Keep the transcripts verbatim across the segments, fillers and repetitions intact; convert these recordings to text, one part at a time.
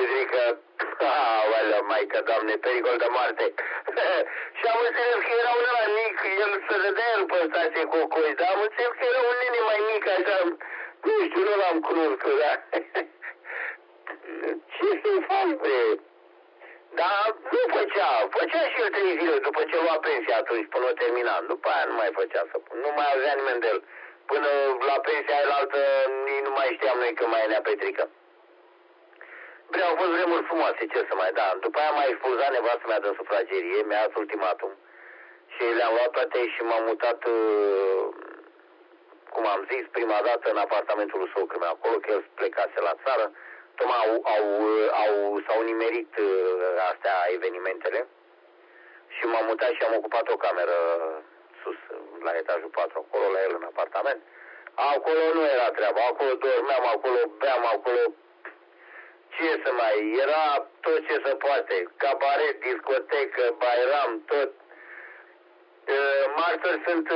Petrică, aolea, Maica, Doamne, pericol de moarte. Și am înțeles că era un ăla mic, el se dădea el pe stație Cocoi, dar am înțeles că era un nene mai mic, așa, nu știu, nu l-am cunoscut, da? Ce să-i faci, bre? Dar nu făcea, făcea și el trei zile după ce lua pensia atunci, până o termina. După aia nu mai făcea să pun, nu mai avea nimeni de el. Până la pensia aia altă, nici nu mai știam noi că mai e Nea Petrică. Bre, au fost vremuri frumoase, ce să mai, da. După aia m-a expulzat nevastă mea din sufragerie, mi-a dat ultimatum. Și le-am luat toate și m-am mutat, cum am zis, prima dată în apartamentul lui socrul meu acolo, că el plecase la țară. Tocmai au, au, au, s-au nimerit astea evenimentele și m-am mutat și am ocupat o cameră sus, la etajul patru, acolo la el în apartament. Acolo nu era treaba, acolo dormeam, acolo beam, acolo ce să mai, era tot ce se poate, cabaret, discotecă, bairam, tot. Martori sunt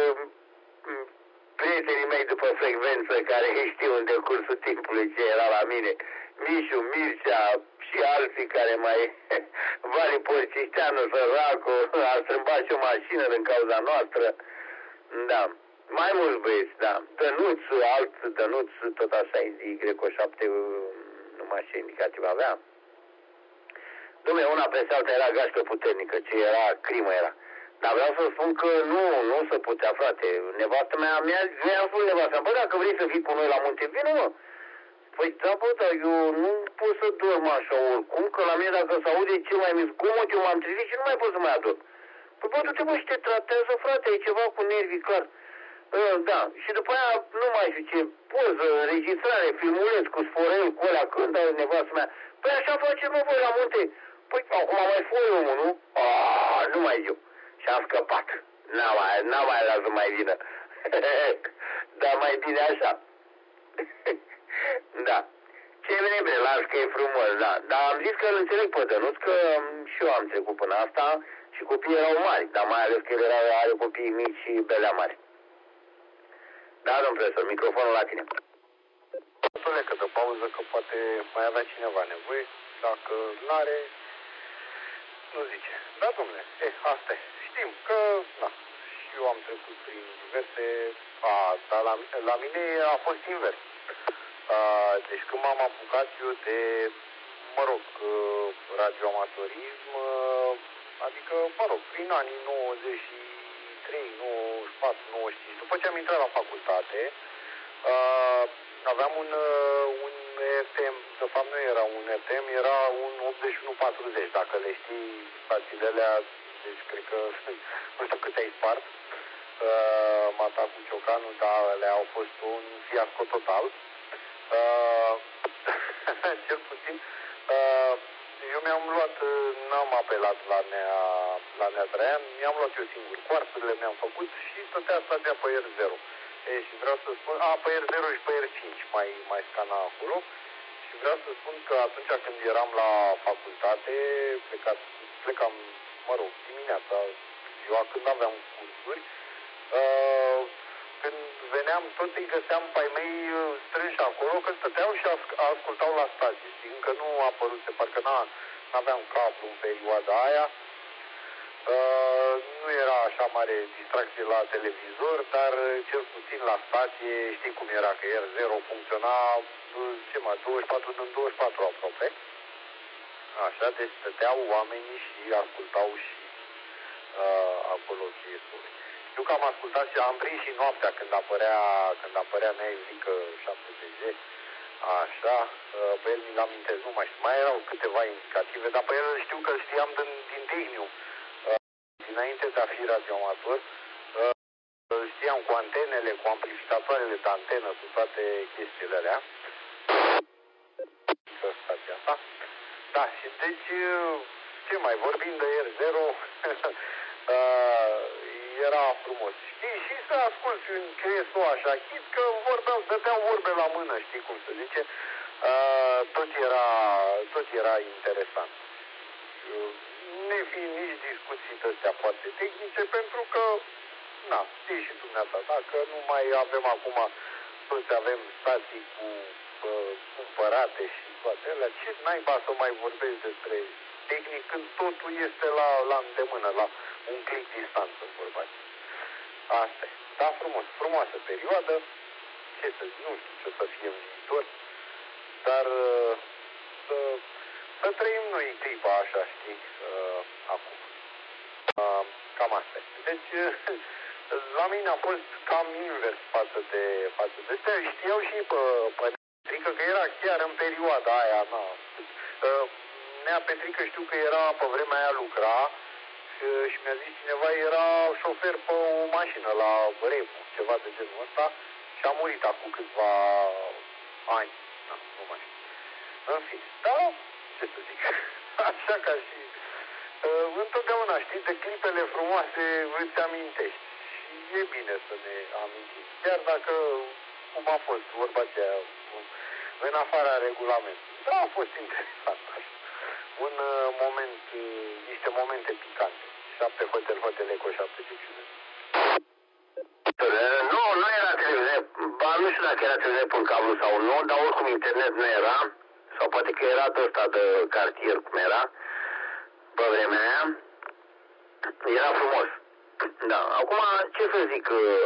prietenii mei după frecvență care știu în decursul timpului ce era la mine. Mișu, Mircea și alții care mai... Vali Porcișteanu, săracu, a strâmbat și o mașină din cauza noastră. Da. Mai mulți băieți, da. Dănuț, alt Dănuț, tot așa, E Greco șapte, numai și indicativ avea. Dumne, una peste alta era gașcă puternică, ce era, crimă era. Dar vreau să spun că nu, nu se putea, frate. Nevastă mea, mi-a spus nevastă mea, bă, dacă vrei să fii cu noi la munte, vină, mă. Păi, da, bă, dar eu nu pot să dorm așa oricum, că la mine dacă se aude ce mai mi zgomot, eu m-am trezit și nu mai pot să mai adorm. Păi, bă, du-te, bă, și te tratează, frate, e ceva cu nervii, clar. Uh, da, și după aia, nu mai știu ce, poză, înregistrare, filmuleț cu sforel, cu ăla, când a nevastă mea. Păi, așa facem, mă, voi la munte. Păi, acum mai foi omul, nu? Aaaa, nu mai zic. Și am scăpat. N-am mai, n-am mai las să mai vină. Dar mai bine așa. Da. Ce vine bine, las că e frumos, da. Dar am zis că îl înțeleg pe Dănuț, că și eu am trecut până asta și copiii erau mari, dar mai ales că el era, are copii mici și belea mari. Da, domn profesor, microfonul la tine. Domnule, că de pauză, că poate mai avea cineva nevoie, dacă n-are, nu zice. Da, domnule, eh, asta e. Știm că, da, și eu am trecut prin diverse, a, dar la, la mine a fost invers. A, deci când m-am apucat eu de, mă rog, radioamatorism, adică, mă rog, prin anii nouăzeci și trei, nouăzeci și patru, nouăzeci și cinci, după ce am intrat la facultate, a, aveam un, un R T M, de fapt nu era un R T M, era un optzeci și unu patruzeci, dacă le știi stațiile alea, deci cred că nu știu câte ai spart, uh, Mata cu Ciocanu, dar alea au fost un fiasco total. Uh, cel puțin, uh, eu mi-am luat, n-am apelat la Nea, la Nea Traian, mi-am luat eu singur cuarturile, mi-am făcut și stătea stația pe R zero. E, și vreau să spun, a, pe R zero și pe R cinci mai, mai scana acolo. Și vreau să spun că atunci când eram la facultate, plecat, plecam, mă rog, dimineața, ziua când aveam cursuri, uh, când veneam, tot îi găseam pe ai mei strânși acolo, că stăteau și ascultau la stație. Și încă nu a apărut, se parcă n-aveam cablu în perioada aia. Uh, nu era așa mare distracție la televizor, dar cel puțin la stație, știi cum era, că R zero funcționa, ce mă, douăzeci și patru din douăzeci și patru aproape. Așa, deci stăteau oamenii și ascultau și uh, acolo ce spune. Știu că am ascultat și am prins și noaptea când apărea, când apărea Nea Iulică șaptezeci, așa, uh, pe el mi-l amintesc, nu mai știu, mai erau câteva indicative, dar pe el știu că știam din, din Digniu. Înainte de a fi radioamator, știam cu antenele, cu amplificatoarele de antenă, cu toate chestiile alea. Stația asta. Da, și deci, ce mai, vorbind de R zero, era frumos. Știi, și să asculti un C S O așa, chit că vorbeau, dădeau vorbe la mână, știi cum se zice, tot era, tot era interesant. Ne fi nici discuții de-astea foarte tehnice, pentru că, na, știi și dumneata, dacă nu mai avem acum, toți avem stații cu uh, cumpărate și toate alea, ce naiba să mai vorbesc despre tehnic când totul este la, la îndemână, la un click distanță, vorba aceea. Asta e. Da, frumos, frumoasă perioadă, ce să zic, nu știu ce o să fie în viitor, dar uh, să, să trăim noi clipa așa, știi, uh, acum. Uh, cam asta e. Deci, uh, la mine a fost cam invers față de, față de astea. Știau și pe, pe Petrică că era chiar în perioada aia, na. Uh, Nea Petrică știu că era pe vremea aia lucra și, și mi-a zis cineva, era șofer pe o mașină la Rebu, ceva de genul ăsta, și a murit acum câțiva ani. Na, nu mai știu. În fine, da, ce să zic, așa ca și uh, întotdeauna, știi, de clipele frumoase îți amintești. Și e bine să ne amintim. Chiar dacă, cum a fost vorba aceea, în afara regulamentului. Da, a fost interesant așa. Un uh, moment, uh, niște momente picante. Șapte hotel, hotel eco, șapte giciune. Nu, nu era televiziune, ba nu știu dacă era televiziune pe cablu sau nu, dar oricum internet nu era, sau poate că era tot ăsta de cartier cum era, pe vremea aia, era frumos. Da, acum ce să zic,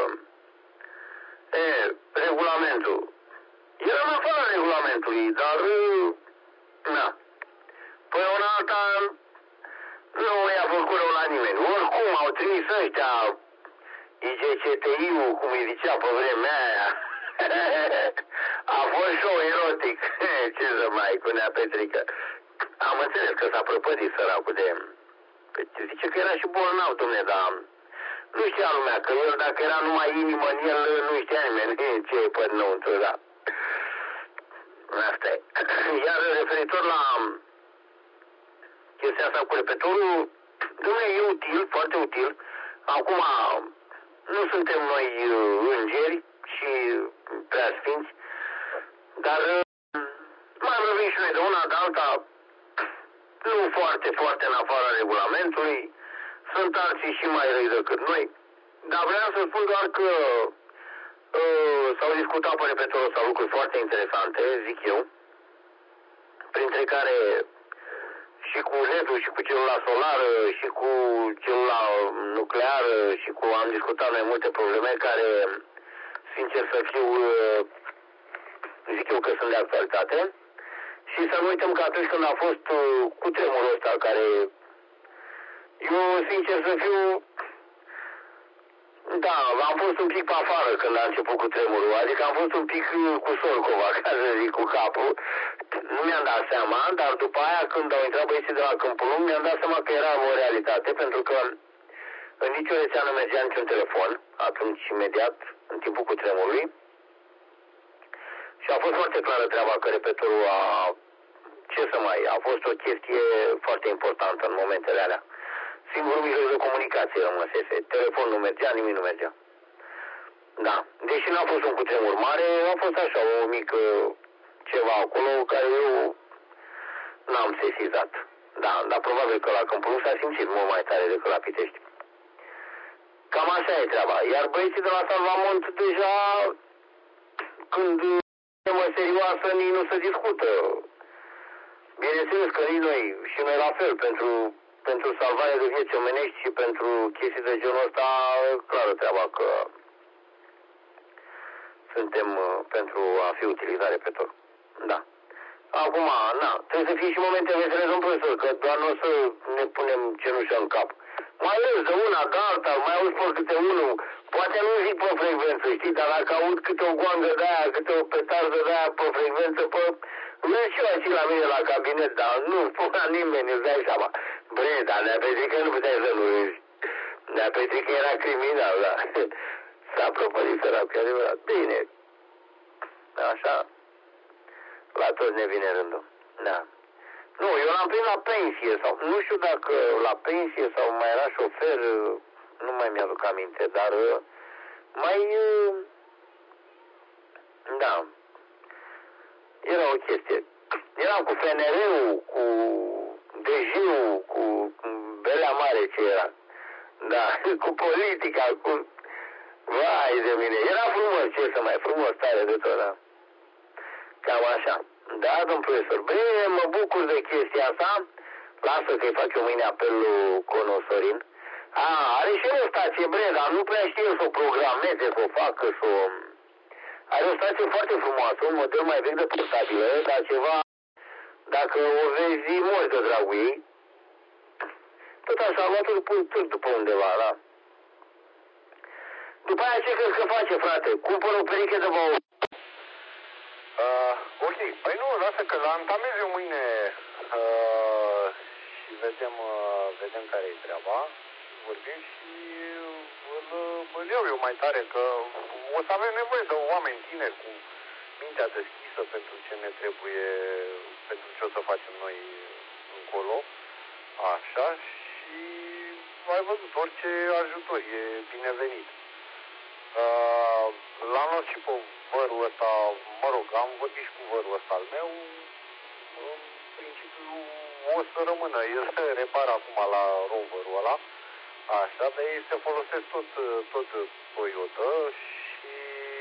e, regulamentul, era în afara regulamentului, dar, na, până una alta nu i-a făcut rău la nimeni. Oricum au trimis ăștia I G C T I-ul, cum îi zicea pe vremea aia. A fost show erotic. Ce să mai cu Nea Petrică. Am înțeles că s-a prăpădit săracul de... Păi zice că era și bolnav, domne, dar nu știa lumea că el, dacă era numai inimă în el, nu știa nimeni ce e pe înăuntru, da. Asta e. Iar referitor la chestia asta cu repetorul, domne, e util, foarte util. Acum, nu suntem noi îngeri și preasfinți, dar mai vorbim și noi de una, de alta, nu foarte, foarte în afara regulamentului. Sunt alții și mai răi decât noi. Dar vreau să spun doar că uh, s-au discutat pe repetorul sau lucruri foarte interesante, zic eu, printre care și cu L E D-ul, și cu celula solară, și cu celula nucleară, și cu... am discutat mai multe probleme care, sincer să fiu, zic eu că sunt de actualitate. Și să nu uităm că atunci când a fost cu tremurul ăsta, care, eu, sincer să fiu, da, am fost un pic pe afară când a început cu tremurul, adică am fost un pic cu Sorcova, ca să zic, cu capul. Nu mi-am dat seama, dar după aia când au intrat băieții de la Câmpul Lung, mi-am dat seama că era o realitate, pentru că în nicio rețea nu mergea niciun telefon, atunci imediat, în timpul cu tremurului. Și a fost foarte clară treaba că repetorul a, ce să mai, a fost o chestie foarte importantă în momentele alea. Singurul mijloc de comunicație rămăsese. Telefon nu mergea, nimic nu mergea. Da. Deși n-a fost un cutremur mare, a fost așa o mică ceva acolo care eu n-am sesizat. Da, dar probabil că la Câmpul Lung s-a simțit mult mai tare decât la Pitești. Cam așa e treaba. Iar băieții de la Salvamont deja, când e temă serioasă, nici nu se discută. Bineînțeles că nici noi, și noi la fel, pentru, pentru salvarea de vieți omenești și pentru chestii de genul ăsta, clară treaba că suntem pentru a fi utilizat repetor. Da. Acum, na, trebuie să fie și momente vesele, domn profesor, că doar nu o să ne punem cenușă în cap. Mai auzi de una, de alta, mai auzi pe câte unul, poate nu zic pe frecvență, știi, dar dacă aud câte o goangă de aia, câte o petardă de aia pe frecvență, pe... Merg și eu aici la mine la cabinet, dar nu spunea nimeni, îți dai seama. Bre, dar Nea Petrică nu puteai să nu râzi. Nea Petrică era criminal, da. S-a propărit săracul, adevărat. Bine. Așa. La toți ne vine rândul. Da. Nu, eu l-am prins la pensie sau... Nu știu dacă la pensie sau mai era șofer, nu mai mi-aduc aminte, dar mai... Da. Era o chestie. Era cu F N R-ul, cu D J-ul, cu Belea Mare ce era. Da, cu politica, cu... Vai de mine. Era frumos, ce să mai frumos, tare de tot, da. Cam așa. Da, domn profesor. Bine, mă bucur de chestia asta. Lasă că-i fac eu mâine apelul Conosorin. A, are și el o stație, bre, dar nu prea știe să o programeze, să o facă, să o... Are o stație foarte frumoasă, un model mai vechi de portabilă, dar ceva... Dacă o vezi, mori de dragul ei. Tot așa, a luat-o după, tot după undeva, da. După aia ce crezi că face, frate? Cumpără o pereche de băut. Uh, ok, păi nu, lasă că l-antamez eu mâine uh, și vedem, uh, vedem care e treaba, vorbim și îl, îl iau eu mai tare, că o să avem nevoie de oameni tineri cu mintea deschisă pentru ce ne trebuie, pentru ce o să facem noi încolo, așa, și ai văzut, orice ajutor e binevenit. Uh, l-am luat și pe vărul ăsta, mă rog, am vorbit și cu vărul ăsta al meu, în principiu o să rămână, el se repară acum la roverul ăla, așa, dar ei se folosesc tot, tot Toyota și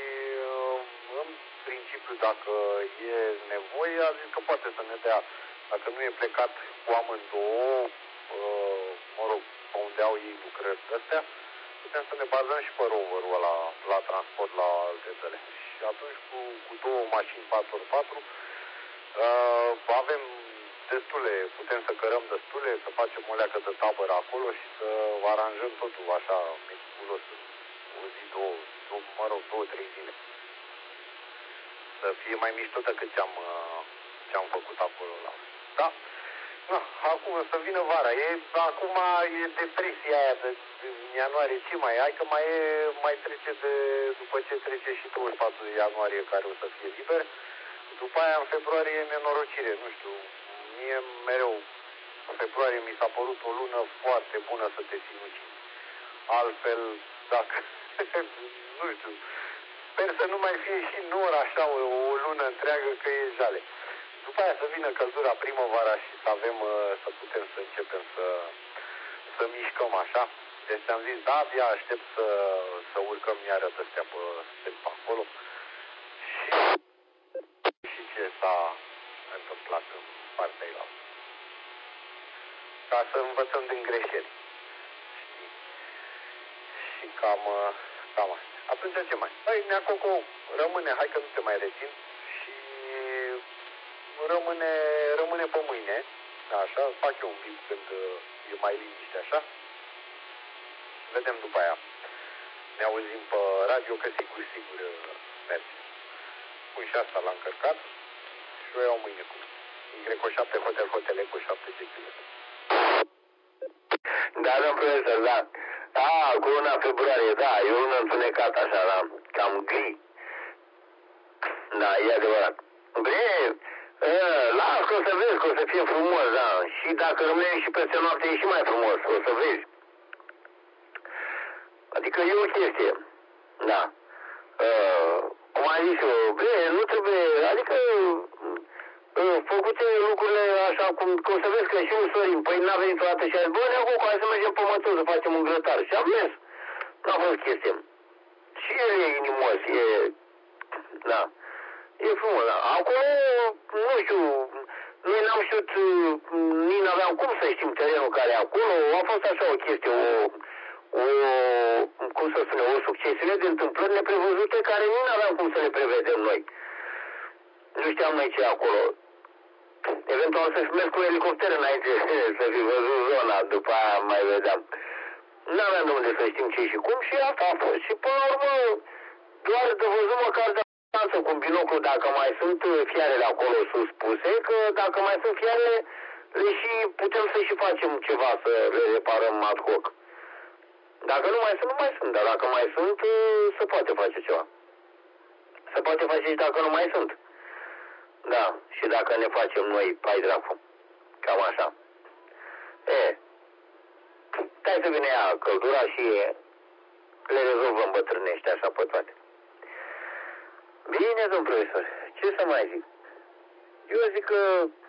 în principiu dacă e nevoie, a zis că poate să ne dea, dacă nu e plecat cu amândouă, uh, mă rog, pe unde au ei lucrări astea, putem să ne bazăm și pe roverul ăla la transport la alte țări. Și atunci cu, cu două mașini patru pe patru uh, avem destule, putem să cărăm destule, să facem o leacă de tabără acolo și să aranjăm totul așa meticulos, o zi, două, două, mă rog, două, trei zile. Să fie mai mișto decât ce-am, ce-am făcut acolo. La... Da. No, acum să vină vara. E, acum e depresia aia de, de ianuarie. Ce mai ai? Că mai, e, mai trece de, după ce trece și douăzeci și patru ianuarie care o să fie liber. După aia în februarie e nenorocire. Nu știu, mie mereu în februarie mi s-a părut o lună foarte bună să te sinucizi. Altfel, dacă, nu știu, sper să nu mai fie și nor așa o, o lună întreagă, că e jale. După aia să vină căldura primăvara și să avem, să putem să începem să, să mișcăm așa. Deci am zis, da, abia aștept să, să urcăm iară de-astea pe, pe acolo. Și, și ce s-a întâmplat în partea ei la. Ca să învățăm din greșeli. Știi? Și cam, cam așa. Atunci ce mai? Păi, Neacoco rămâne, hai că nu te mai rețin. Și rămâne, rămâne pe mâine. Așa, fac eu un pic când e mai liniște așa. Vedem după aia. Ne auzim pe radio, că sigur, sigur merge. Pun și asta l-am încărcat și o iau mâine cu Greco șapte Hotel Hotel Eco șapte G P. Da, domn profesor, da. A, cu luna februarie, da, e o lună întunecat așa, da, cam gri. Da, e adevărat. Bine, las că o să vezi că o să fie frumos, da, și dacă rămânem și peste noapte e și mai frumos, o să vezi. Adică e o chestie, da. Uh, cum am zis eu, bine, nu trebuie, adică uh, făcute lucrurile așa cum, că o să vezi că și un Sorin, păi n-a venit o dată și a zis, bă, Neacu, hai să mergem pe Mățul să facem un grătar. Și am mers. N-a fost chestie. Și el e inimos, e, da, e frumos, da. Acolo, nu știu, noi n-am știut, nici n-aveam cum să știm terenul care e acolo, a fost așa o chestie, o, o, cum să spune, o succesiune de întâmplări neprevăzute care nu aveam cum să le prevedem noi. Nu știam noi ce e acolo. Eventual să merg cu elicopter înainte să fi văzut zona, după aia mai vedeam. N-aveam de unde să știm ce și cum și asta a fost. Și până la urmă, doar de văzut măcar de distanță cu binoclu dacă mai sunt fiarele acolo sus puse, că dacă mai sunt fiarele, le și putem să și facem ceva, să le reparăm ad hoc. Dacă nu mai sunt, nu mai sunt, dar dacă mai sunt, se poate face ceva. Se poate face și dacă nu mai sunt. Da, și dacă ne facem noi, pai dracu. Cam așa. E, stai să vine ea căldura și le rezolvăm bătrânești așa pe toate. Bine, domn profesor, ce să mai zic? Eu zic că